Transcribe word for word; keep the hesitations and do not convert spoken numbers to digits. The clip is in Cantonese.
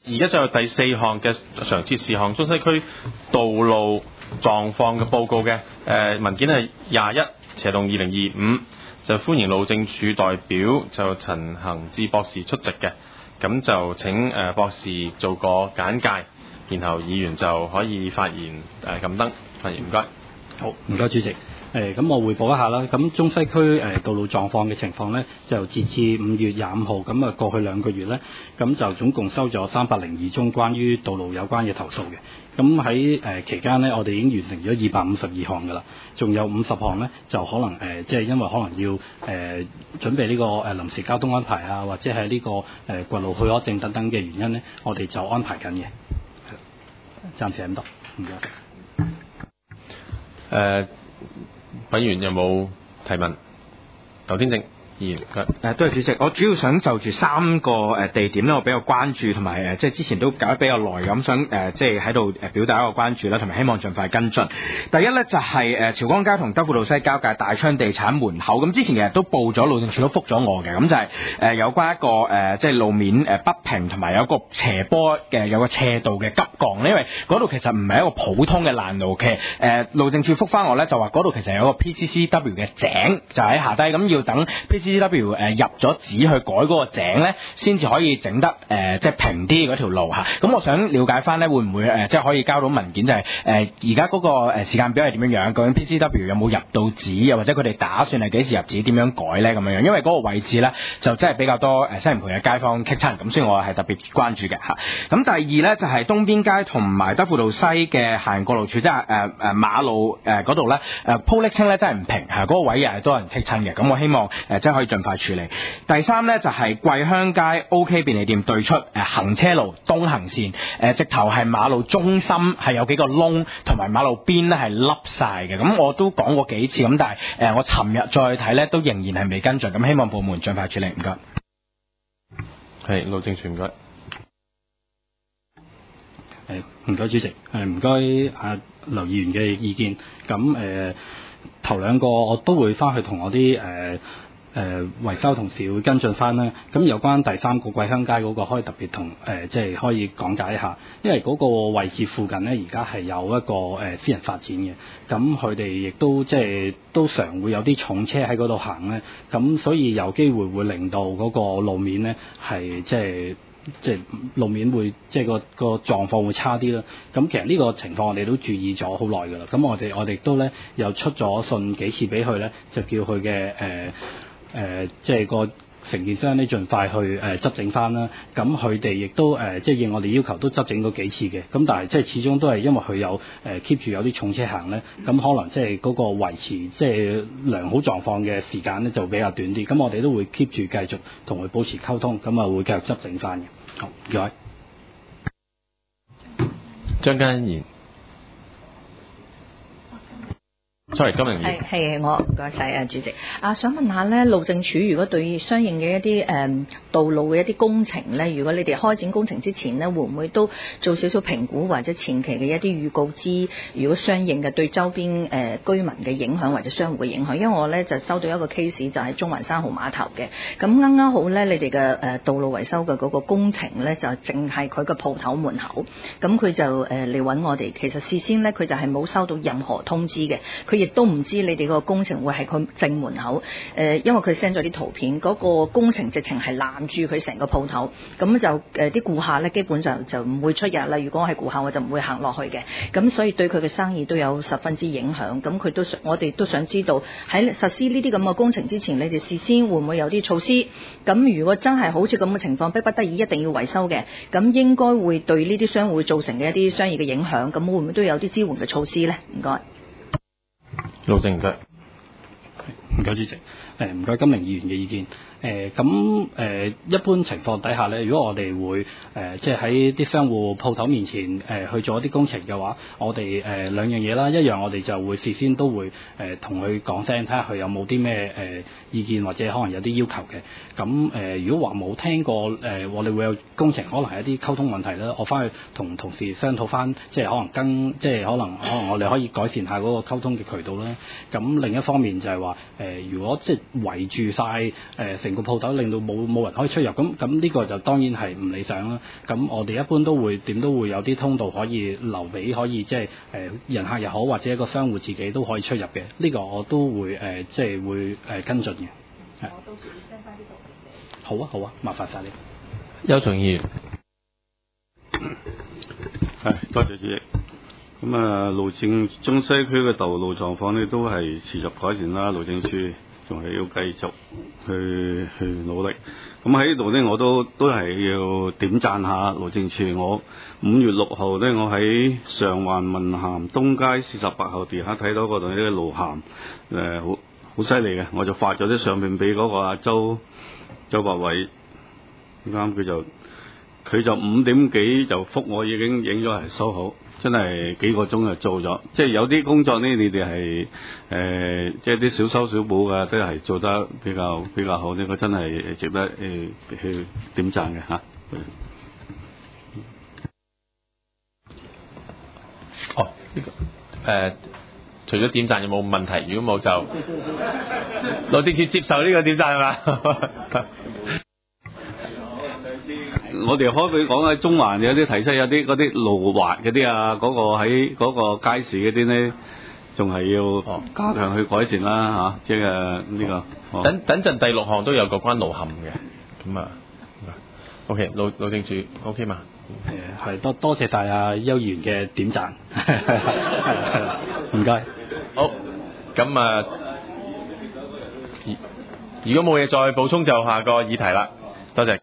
而家就第四項嘅常設事項，中西區道路狀況嘅報告嘅誒、呃、文件係廿一斜洞二零二五，就歡迎路政署代表就陳恒志博士出席嘅，咁就請誒、呃、博士做個簡介，然後議員就可以發言誒撳燈發言，唔該。 好，唔該主席。誒咁我匯報一下啦。咁中西區誒道路狀況嘅情況呢，就截至五月廿五號，咁啊過去兩個月呢，咁就總共收咗三百零二宗關於道路有關嘅投訴嘅。咁喺誒期間呢，我哋已經完成咗二百五十二項㗎啦，仲有五十項呢，就可能誒即係因為可能要誒、呃、準備呢個誒臨時交通安排啊，或者係呢個誒掘路許可證等等嘅原因呢，我哋就安排緊嘅。暫時係咁多，唔該。誒、 呃。委員有冇提問？劉天正議員， 誒，多謝主席。我主要想就住三個誒地點咧，我比較關注，同埋誒即係之前都搞得比較耐咁，想誒即係喺度誒表達一個關注啦，同埋希望盡快跟進。第一咧就係誒朝光街同德輔道西交界大昌地產門口，咁之前其實都報咗，路政署都覆咗我嘅，咁就係誒有關一個誒即係路面誒不平，同埋有一個斜坡嘅有個斜度嘅急降咧，因為嗰度其實唔係一個普通嘅爛路嘅，誒路政署覆翻我咧就話嗰度其實有個 P C C W 嘅井就喺下低，咁要等 P C C W 誒入咗紙去改嗰個井咧，先至可以整得誒即係平啲嗰條路嚇。咁我想了解翻咧，會唔會誒即係可以交到文件，就係誒而家嗰個誒時間表係點樣樣？究竟 P C C W 有冇入到紙，又或者佢哋打算係幾時入紙，點樣改咧咁樣樣？因為嗰個位置咧就真係比較多誒西營盤嘅街坊棘親，咁所以我係特別關注嘅嚇。咁第二咧就係東邊街同埋德輔道西嘅行人過路處，即係誒誒馬路誒嗰度咧誒鋪瀝青咧真係唔平嚇，嗰個位又係多人棘親嘅。咁我希望誒即係可以盡快處理。第三呢，就係、是、桂香街 OK 便利店對出誒、呃、行車路東行線誒、呃、直頭係馬路中心係有幾個窿，同埋馬路邊呢係凹晒嘅。咁我都講過幾次，咁但係誒、呃、我尋日再睇呢都仍然係未跟進，咁希望部門盡快處理。唔該。 係路政署，唔該。 誒唔該主席，誒唔該啊劉議員嘅意見。咁誒、呃、頭兩個我都會翻去同我啲誒。呃誒、呃、維修同事會跟進翻啦。咁有關第三個桂香街嗰個，可以特別同誒即係可以講解一下，因為嗰個位置附近呢，而家係有一個誒、呃、私人發展嘅，咁佢哋亦都即係都常會有啲重車喺嗰度行咧，咁所以有機會會令到嗰個路面呢係即係即係路面會即係個個狀況會差啲啦。咁其實呢個情況我哋都注意咗好耐㗎啦。咁我哋我哋都咧又出咗信幾次俾佢咧，就叫佢嘅誒。呃誒、呃，即係個承建商咧，盡快去誒、呃、執整翻啦。咁佢哋亦都誒、呃，即係應我哋要求都執整咗幾次嘅。咁但係即係始終都係因為佢有誒 keep 住有啲重車行咧，咁可能即係嗰個維持即係良好狀況嘅時間咧就比較短啲。咁我哋都會 keep 住繼續同佢保持溝通，咁啊會繼續執整翻嘅。好，唔該。 張嘉欣。sorry， 今日係係我唔該晒啊，主席啊，想問下咧，路政署如果對相應嘅一啲誒、嗯、道路嘅一啲工程咧，如果你哋開展工程之前咧，會唔會都做少少評估或者前期嘅一啲預告知，如果相應嘅對周邊誒、呃、居民嘅影響或者商戶嘅影響？因為我咧就收到一個 case 就喺中環三號碼頭嘅，咁啱啱好咧，你哋嘅誒道路維修嘅嗰個工程咧就淨係佢個鋪頭門口，咁佢就誒嚟揾我哋，其實事先咧佢就係冇收到任何通知嘅，佢亦都唔知你哋個工程會係佢正門口，誒、呃，因為佢 send 咗啲圖片，嗰、那個工程直情係攔住佢成個鋪頭，咁就誒啲顧客咧基本上就唔會出入啦。如果我係顧客，我就唔會行落去嘅，咁所以對佢嘅生意都有十分之影響。咁佢都想，我哋都想知道喺實施呢啲咁嘅工程之前，你哋事先會唔會有啲措施？咁如果真係好似咁嘅情況，迫不得已一定要維修嘅，咁應該會對呢啲商戶造成嘅一啲商業嘅影響，咁會唔會都有啲支援嘅措施咧？唔該。 路政唔該， 唔該主席，誒唔該金玲議員嘅意見。誒咁誒一般情況底下咧，如果我哋會誒、呃、即係喺啲商戶鋪頭面前誒、呃、去做一啲工程嘅話，我哋誒、呃、兩樣嘢啦，一樣我哋就會事先都會誒同佢講聲，睇下佢有冇啲咩誒意見或者可能有啲要求嘅。咁誒、呃、如果話冇聽過誒、呃，我哋會有工程可能係一啲溝通問題啦，我翻去同同事商討翻，即係可能跟即係可能可能我哋可以改善下嗰個溝通嘅渠道啦。咁另一方面就係話誒，如果即係圍住晒誒成個鋪頭，令到冇冇人可以出入。咁咁呢個就當然係唔理想啦。咁我哋一般都會點都會有啲通道可以留俾可以即係誒人客又好，或者一個商戶自己都可以出入嘅。呢、這個我都會誒、呃、即係會誒、呃、跟進嘅。係。我到時會 send 翻啲圖片你。好啊好啊，麻煩晒你。 邱松議員。 係，多謝主席。咁啊，路政中西區嘅道路狀況呢，都係持續改善啦。路政署仲係要繼續去去努力。咁喺呢度呢，我都都係要點讚下路政署。我五月六號呢，我喺上環文咸東街四十八號地下睇到嗰度呢啲路陷，誒好好犀利嘅。我就發咗啲相片俾嗰個阿周周伯偉，啱佢就。佢就五點幾就覆我，已經影咗係收好，真係幾個鐘就做咗。即係有啲工作呢，你哋係誒，即係啲小修小補嘅，都係做得比較比較好。呢個真係值得誒、呃、去點讚嘅嚇。 哦，呢、這個誒、呃，除咗點讚有冇問題？如果冇就路政署接受呢個點讚係嘛？ 我哋可唔可以講喺中環有啲提出有啲嗰啲路滑嗰啲啊，嗰、那個喺嗰個街市嗰啲呢，仲係要加強去改善啦嚇、啊，即係呢個。哦、 等等陣第六項都有個關路陷嘅，咁啊 ，OK， 路路政署 OK 嘛？ 誒係多多謝晒阿邱議員嘅點讚，係啦，唔該。 好，咁啊，如果冇嘢再補充就下個議題啦，多謝。